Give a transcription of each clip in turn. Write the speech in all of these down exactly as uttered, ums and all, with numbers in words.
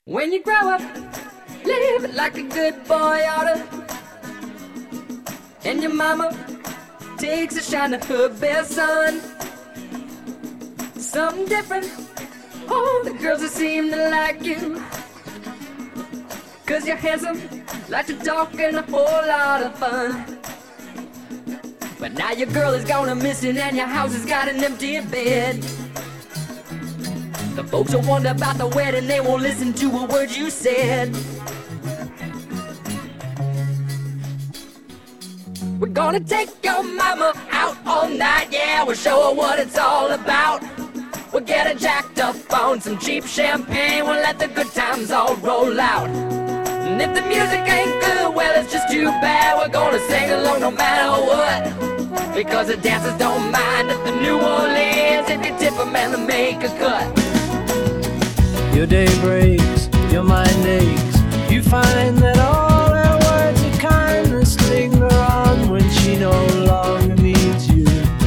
When you grow up, live it like a good boy oughta. And your mama takes a shine to her best son. Something different, all the girls that seem to like you. Cause you're handsome, like to talk and a whole lot of fun. But now your girl is gone and missing and your house has got an empty bed. The folks will wonder about the wedding, they won't listen to a word you said. We're gonna take your mama out all night, yeah, we'll show her what it's all about. We'll get her jacked up on some cheap champagne, we'll let the good times all roll out. And if the music ain't good, well, it's just too bad. We're gonna sing along no matter what, because the dancers don't mind at the New Orleans if you tip them and they make a cut. Your day breaks, your mind aches. You find that all her words of kindness linger on when she no longer needs you.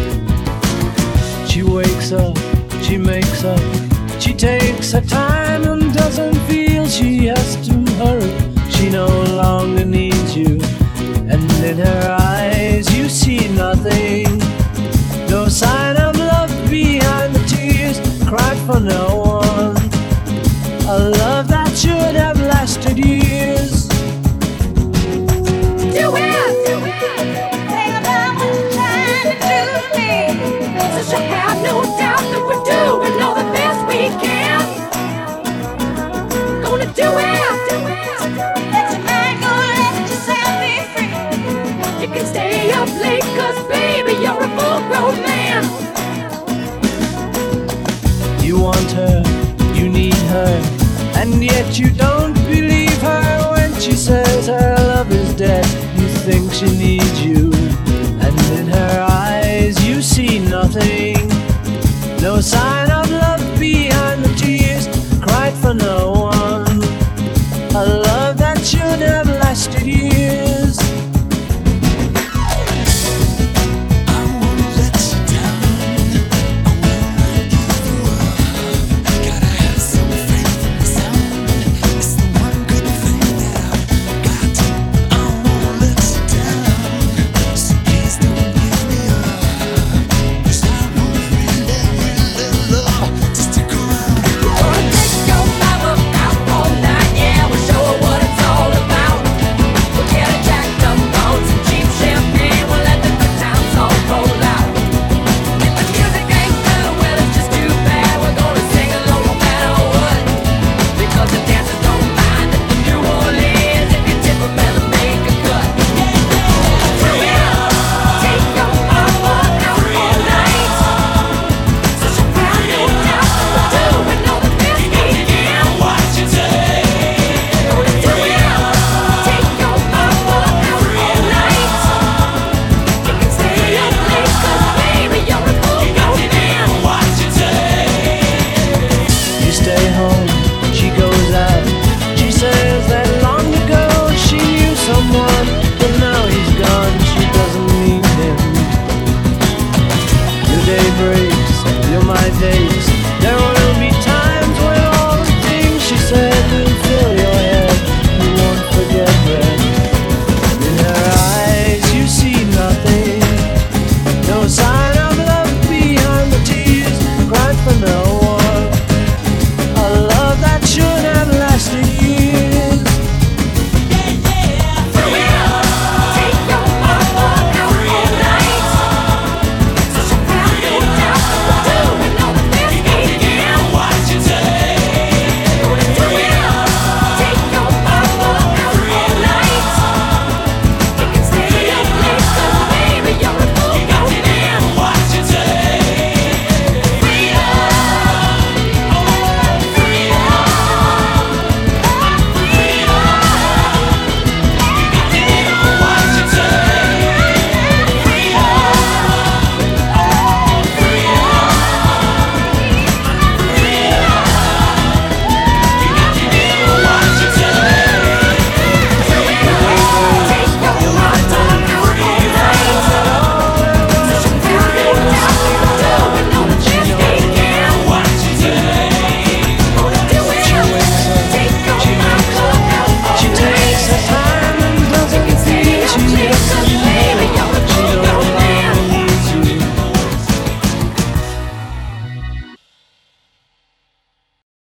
She wakes up, she makes up, she takes her time and doesn't feel she has to hurry. She no longer needs you, and in her eyes you see nothing. No sign of love behind the tears cried for no one. A love that should have lasted years. Do it! Do it! Think about what you're trying to do to me. So I have no doubt that we're doing all the best we can. Gonna do it! Do it! Let your mind go, let yourself be free. You can stay up late, cause baby, you're a full-grown man. You want her, you need her, and yet you don't believe her when she says her love is dead. You think she needs you, and in her eyes you see nothing. No sign of love behind the tears cried for no one.